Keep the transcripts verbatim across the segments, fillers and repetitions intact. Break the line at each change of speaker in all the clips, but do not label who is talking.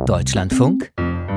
Deutschlandfunk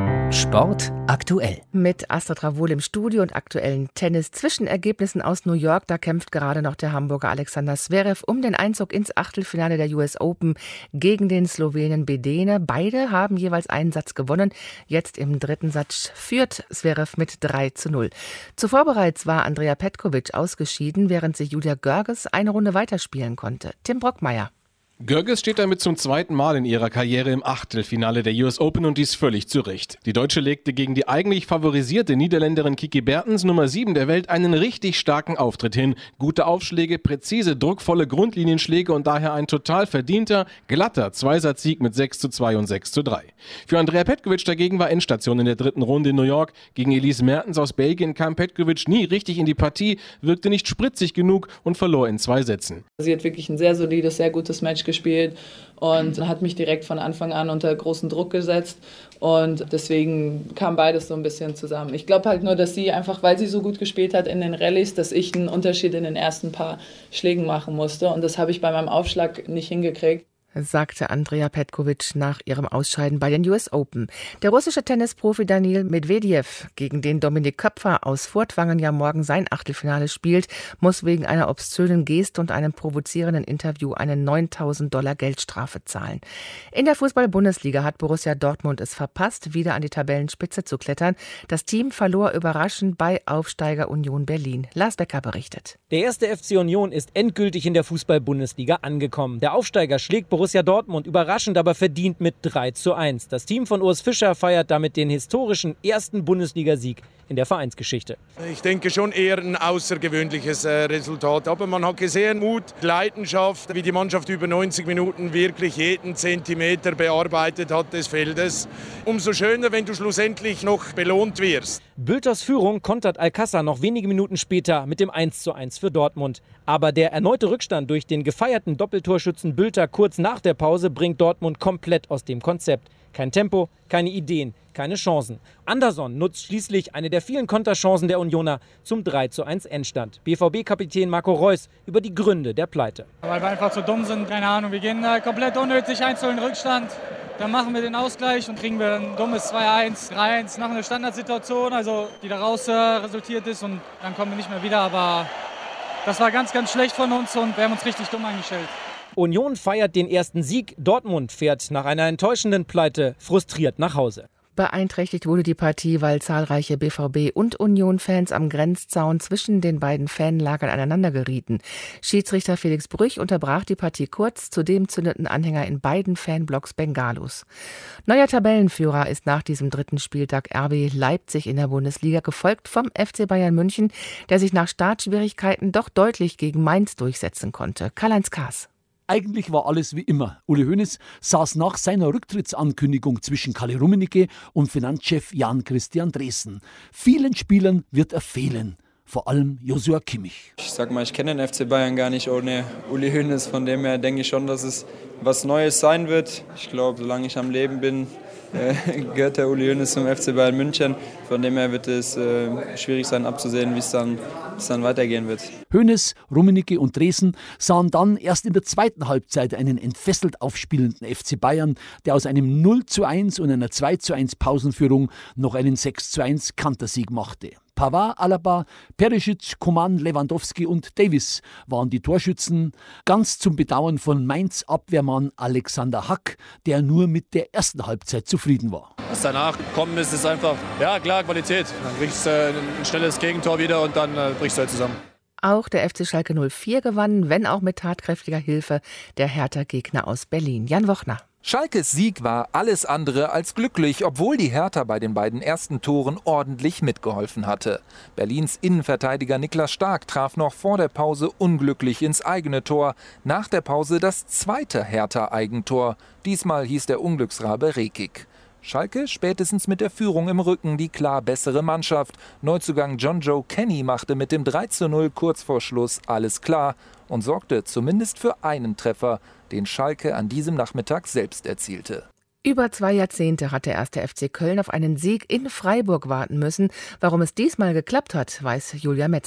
Sport aktuell.
Mit Astrid Ravoul im Studio und aktuellen Tennis-Zwischenergebnissen aus New York. Da kämpft gerade noch der Hamburger Alexander Zverev um den Einzug ins Achtelfinale der U S Open gegen den Slowenen Bedene. Beide haben jeweils einen Satz gewonnen. Jetzt im dritten Satz führt Zverev mit drei zu null. Zuvor bereits war Andrea Petkovic ausgeschieden, während sich Julia Görges eine Runde weiterspielen konnte. Tim Brockmeier.
Görges steht damit zum zweiten Mal in ihrer Karriere im Achtelfinale der U S Open und dies völlig zurecht. Die Deutsche legte gegen die eigentlich favorisierte Niederländerin Kiki Bertens, Nummer sieben der Welt, einen richtig starken Auftritt hin. Gute Aufschläge, präzise, druckvolle Grundlinienschläge und daher ein total verdienter, glatter Zweisatzsieg mit sechs zu zwei und sechs zu drei. Für Andrea Petkovic dagegen war Endstation in der dritten Runde in New York. Gegen Elise Mertens aus Belgien kam Petkovic nie richtig in die Partie, wirkte nicht spritzig genug und verlor in zwei Sätzen.
Sie hat wirklich ein sehr solides, sehr gutes Match gespielt und hat mich direkt von Anfang an unter großen Druck gesetzt und deswegen kam beides so ein bisschen zusammen. Ich glaube halt nur, dass sie einfach, weil sie so gut gespielt hat in den Rallyes, dass ich einen Unterschied in den ersten paar Schlägen machen musste und das habe ich bei meinem Aufschlag nicht hingekriegt,
sagte Andrea Petkovic nach ihrem Ausscheiden bei den U S Open. Der russische Tennisprofi Daniil Medvedev, gegen den Dominik Köpfer aus Furtwangen ja morgen sein Achtelfinale spielt, muss wegen einer obszönen Geste und einem provozierenden Interview eine neuntausend Dollar Geldstrafe zahlen. In der Fußball-Bundesliga hat Borussia Dortmund es verpasst, wieder an die Tabellenspitze zu klettern. Das Team verlor überraschend bei Aufsteiger Union Berlin. Lars Becker berichtet.
Der erste F C Union ist endgültig in der Fußball-Bundesliga angekommen. Der Aufsteiger schlägt Borussia Dortmund überraschend, aber verdient mit drei zu eins. Das Team von Urs Fischer feiert damit den historischen ersten Bundesligasieg in der Vereinsgeschichte.
Ich denke schon eher ein außergewöhnliches äh, Resultat. Aber man hat gesehen, Mut, Leidenschaft, wie die Mannschaft über neunzig Minuten wirklich jeden Zentimeter bearbeitet hat des Feldes. Umso schöner, wenn du schlussendlich noch belohnt wirst.
Bülters Führung kontert Alcázar noch wenige Minuten später mit dem eins zu eins für Dortmund. Aber der erneute Rückstand durch den gefeierten Doppeltorschützen Bülter kurz nach der Pause bringt Dortmund komplett aus dem Konzept. Kein Tempo, keine Ideen, keine Chancen. Anderson nutzt schließlich eine der vielen Konterchancen der Unioner zum drei zu eins Endstand. B V B-Kapitän Marco Reus über die Gründe der Pleite.
Weil wir einfach zu dumm sind, keine Ahnung, wir gehen äh, komplett unnötig eins zu null in Rückstand. Dann machen wir den Ausgleich und kriegen wir ein dummes zwei eins, drei eins nach einer Standardsituation, also die daraus äh, resultiert ist und dann kommen wir nicht mehr wieder. Aber das war ganz, ganz schlecht von uns und wir haben uns richtig dumm eingestellt.
Union feiert den ersten Sieg, Dortmund fährt nach einer enttäuschenden Pleite frustriert nach Hause.
Beeinträchtigt wurde die Partie, weil zahlreiche B V B- und Union-Fans am Grenzzaun zwischen den beiden Fanlagern aneinander gerieten. Schiedsrichter Felix Brüch unterbrach die Partie kurz, zudem zündeten Anhänger in beiden Fanblocks Bengalos. Neuer Tabellenführer ist nach diesem dritten Spieltag R B Leipzig in der Bundesliga, gefolgt vom F C Bayern München, der sich nach Startschwierigkeiten doch deutlich gegen Mainz durchsetzen konnte. Karl-Heinz Kaas.
Eigentlich war alles wie immer. Uli Hoeneß saß nach seiner Rücktrittsankündigung zwischen Kalle Rummenigge und Finanzchef Jan-Christian Dreesen. Vielen Spielern wird er fehlen, vor allem Joshua Kimmich.
Ich sag mal, ich kenne den F C Bayern gar nicht ohne Uli Hoeneß, von dem her denke ich schon, dass es was Neues sein wird. Ich glaube, solange ich am Leben bin, äh, gehört der Uli Hoeneß zum F C Bayern München. Von dem her wird es äh, schwierig sein abzusehen, wie es dann, wie's dann weitergehen wird.
Hoeneß, Rummenigge und Dreesen sahen dann erst in der zweiten Halbzeit einen entfesselt aufspielenden F C Bayern, der aus einem null zu eins und einer zwei zu eins Pausenführung noch einen sechs zu eins Kantersieg machte. Pavard, Alaba, Perisic, Coman, Lewandowski und Davis waren die Torschützen, ganz zum Bedauern von Mainz-Abwehrmann Alexander Hack, der nur mit der ersten Halbzeit zufrieden war.
Was danach gekommen ist, ist einfach, ja klar, Qualität. Dann kriegst du äh, ein schnelles Gegentor wieder und dann äh, brichst du halt zusammen.
Auch der F C Schalke null vier gewann, wenn auch mit tatkräftiger Hilfe der Hertha-Gegner aus Berlin. Jan Wochner.
Schalkes Sieg war alles andere als glücklich, obwohl die Hertha bei den beiden ersten Toren ordentlich mitgeholfen hatte. Berlins Innenverteidiger Niklas Stark traf noch vor der Pause unglücklich ins eigene Tor. Nach der Pause das zweite Hertha-Eigentor. Diesmal hieß der Unglücksrabe Rekik. Schalke spätestens mit der Führung im Rücken die klar bessere Mannschaft. Neuzugang John Joe Kenny machte mit dem drei zu null kurz vor Schluss alles klar und sorgte zumindest für einen Treffer, den Schalke an diesem Nachmittag selbst erzielte.
Über zwei Jahrzehnte hat der erste F C Köln auf einen Sieg in Freiburg warten müssen. Warum es diesmal geklappt hat, weiß Julia Metzner.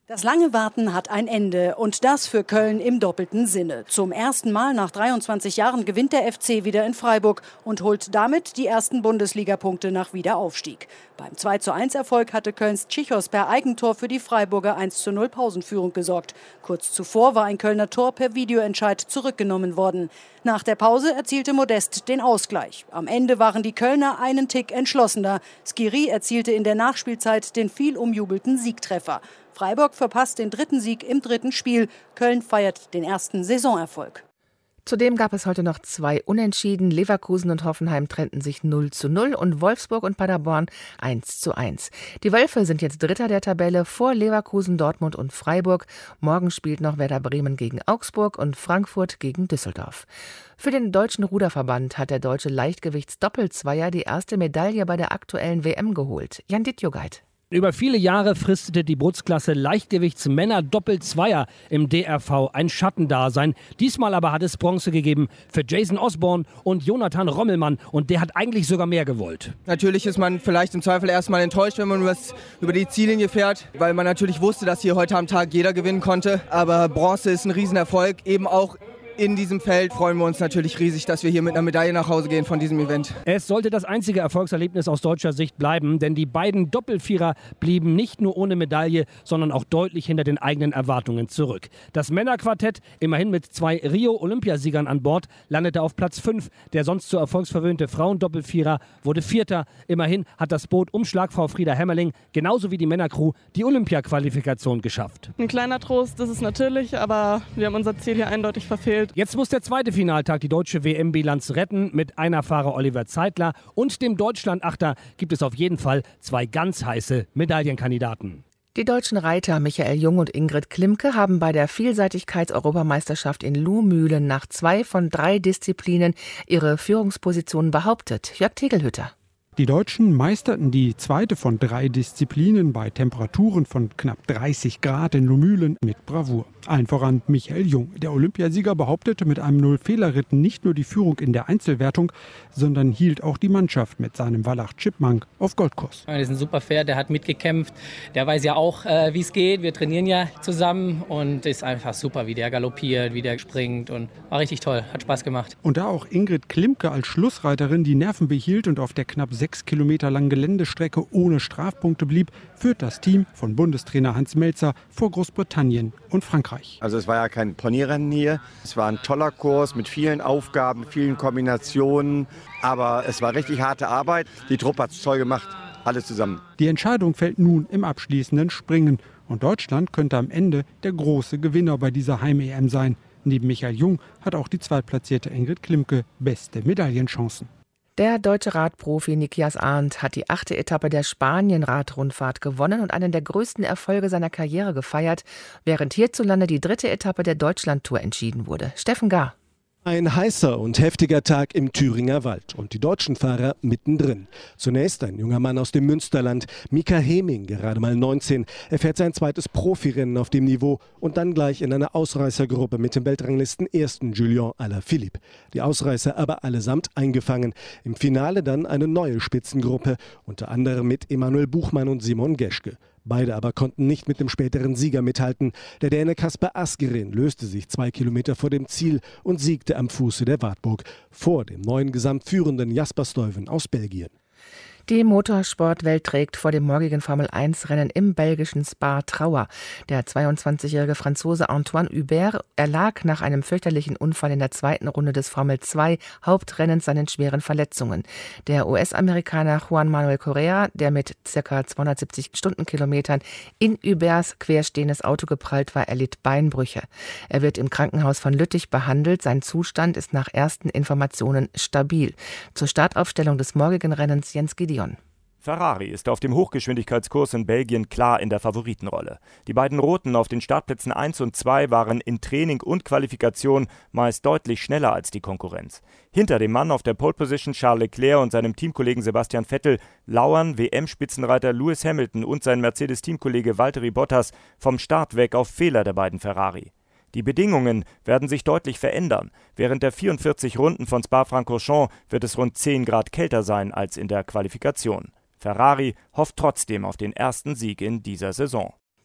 Das lange Warten hat ein Ende und das für Köln im doppelten Sinne. Zum ersten Mal nach dreiundzwanzig Jahren gewinnt der F C wieder in Freiburg und holt damit die ersten Bundesligapunkte nach Wiederaufstieg. Beim zwei zu eins Erfolg hatte Kölns Tschichos per Eigentor für die Freiburger eins zu null Pausenführung gesorgt. Kurz zuvor war ein Kölner Tor per Videoentscheid zurückgenommen worden. Nach der Pause erzielte Modest den Ausgleich. Am Ende waren die Kölner einen Tick entschlossener. Skiri erzielte in der Nachspielzeit den viel umjubelten Siegtreffer. Freiburg verpasst den dritten Sieg im dritten Spiel. Köln feiert den ersten Saisonerfolg.
Zudem gab es heute noch zwei Unentschieden. Leverkusen und Hoffenheim trennten sich null zu null und Wolfsburg und Paderborn eins zu eins. Die Wölfe sind jetzt Dritter der Tabelle vor Leverkusen, Dortmund und Freiburg. Morgen spielt noch Werder Bremen gegen Augsburg und Frankfurt gegen Düsseldorf. Für den Deutschen Ruderverband hat der deutsche Leichtgewichtsdoppelzweier die erste Medaille bei der aktuellen W M geholt. Jan Dittjogait.
Über viele Jahre fristete die Bootsklasse Leichtgewichtsmänner Doppelzweier im D R V ein Schattendasein. Diesmal aber hat es Bronze gegeben für Jason Osborne und Jonathan Rommelmann. Und der hat eigentlich sogar mehr gewollt.
Natürlich ist man vielleicht im Zweifel erstmal enttäuscht, wenn man über die Ziellinie fährt, weil man natürlich wusste, dass hier heute am Tag jeder gewinnen konnte. Aber Bronze ist ein Riesenerfolg, eben auch in diesem Feld freuen wir uns natürlich riesig, dass wir hier mit einer Medaille nach Hause gehen von diesem Event.
Es sollte das einzige Erfolgserlebnis aus deutscher Sicht bleiben, denn die beiden Doppelvierer blieben nicht nur ohne Medaille, sondern auch deutlich hinter den eigenen Erwartungen zurück. Das Männerquartett, immerhin mit zwei Rio-Olympiasiegern an Bord, landete auf Platz fünf. Der sonst so erfolgsverwöhnte Frauendoppelvierer wurde Vierter. Immerhin hat das Boot um Schlagfrau Frieda Hämmerling genauso wie die Männercrew die Olympia-Qualifikation geschafft.
Ein kleiner Trost, das ist natürlich, aber wir haben unser Ziel hier eindeutig verfehlt.
Jetzt muss der zweite Finaltag die deutsche W M-Bilanz retten. Mit einer Fahrer Oliver Zeitler und dem Deutschland-Achter gibt es auf jeden Fall zwei ganz heiße Medaillenkandidaten.
Die deutschen Reiter Michael Jung und Ingrid Klimke haben bei der Vielseitigkeits-Europameisterschaft in Lohmühlen nach zwei von drei Disziplinen ihre Führungsposition behauptet. Jörg Tegelhütter.
Die Deutschen meisterten die zweite von drei Disziplinen bei Temperaturen von knapp dreißig Grad in Lohmühlen mit Bravour. Allen voran Michael Jung. Der Olympiasieger behauptete mit einem Null-Fehler-Ritt nicht nur die Führung in der Einzelwertung, sondern hielt auch die Mannschaft mit seinem Wallach Chipmunk auf Goldkurs.
Das ist ein super Pferd, der hat mitgekämpft. Der weiß ja auch, äh, wie es geht. Wir trainieren ja zusammen und ist einfach super, wie der galoppiert, wie der springt und war richtig toll. Hat Spaß gemacht.
Und da auch Ingrid Klimke als Schlussreiterin die Nerven behielt und auf der knapp sechs Kilometer langen Geländestrecke ohne Strafpunkte blieb, führt das Team von Bundestrainer Hans Melzer vor Großbritannien und Frankreich.
Also es war ja kein Ponyrennen hier. Es war ein toller Kurs mit vielen Aufgaben, vielen Kombinationen. Aber es war richtig harte Arbeit. Die Truppe hat es toll gemacht. Alles zusammen.
Die Entscheidung fällt nun im abschließenden Springen. Und Deutschland könnte am Ende der große Gewinner bei dieser Heim-E M sein. Neben Michael Jung hat auch die zweitplatzierte Ingrid Klimke beste Medaillenchancen.
Der deutsche Radprofi Nikias Arndt hat die achte Etappe der Spanien-Radrundfahrt gewonnen und einen der größten Erfolge seiner Karriere gefeiert, während hierzulande die dritte Etappe der Deutschlandtour entschieden wurde. Steffen Gahr.
Ein heißer und heftiger Tag im Thüringer Wald und die deutschen Fahrer mittendrin. Zunächst ein junger Mann aus dem Münsterland, Mika Heming, gerade mal neunzehn. Er fährt sein zweites Profirennen auf dem Niveau und dann gleich in einer Ausreißergruppe mit dem Weltranglisten ersten Julien Alaphilippe. Die Ausreißer aber allesamt eingefangen. Im Finale dann eine neue Spitzengruppe, unter anderem mit Emanuel Buchmann und Simon Geschke. Beide aber konnten nicht mit dem späteren Sieger mithalten. Der Däne Kasper Asgreen löste sich zwei Kilometer vor dem Ziel und siegte am Fuße der Wartburg vor dem neuen Gesamtführenden Jasper Stuyven aus Belgien.
Die Motorsportwelt trägt vor dem morgigen Formel eins Rennen im belgischen Spa Trauer. Der zweiundzwanzigjährige Franzose Antoine Hubert erlag nach einem fürchterlichen Unfall in der zweiten Runde des Formel zwei Hauptrennens seinen schweren Verletzungen. Der U S-Amerikaner Juan Manuel Correa, der mit ca. zweihundertsiebzig Stundenkilometern in Huberts querstehendes Auto geprallt war, erlitt Beinbrüche. Er wird im Krankenhaus von Lüttich behandelt. Sein Zustand ist nach ersten Informationen stabil. Zur Startaufstellung des morgigen Rennens Jens Gideon.
Ferrari ist auf dem Hochgeschwindigkeitskurs in Belgien klar in der Favoritenrolle. Die beiden Roten auf den Startplätzen eins und zwei waren in Training und Qualifikation meist deutlich schneller als die Konkurrenz. Hinter dem Mann auf der Pole Position Charles Leclerc und seinem Teamkollegen Sebastian Vettel lauern W M-Spitzenreiter Lewis Hamilton und sein Mercedes-Teamkollege Valtteri Bottas vom Start weg auf Fehler der beiden Ferrari. Die Bedingungen werden sich deutlich verändern. Während der vierundvierzig Runden von Spa-Francorchamps wird es rund zehn Grad kälter sein als in der Qualifikation. Ferrari hofft trotzdem auf den ersten Sieg in dieser Saison.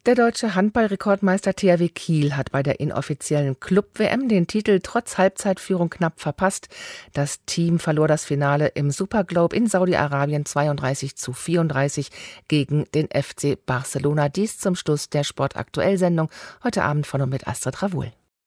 Der deutsche Handball-Rekordmeister T H W Kiel hat bei der inoffiziellen Club-W M den Titel trotz Halbzeitführung knapp verpasst. Das Team verlor das Finale im Superglobe in Saudi-Arabien zweiunddreißig zu vierunddreißig gegen den F C Barcelona. Dies zum Schluss der Sport-Aktuell-Sendung heute Abend von und mit Astrid Ravul.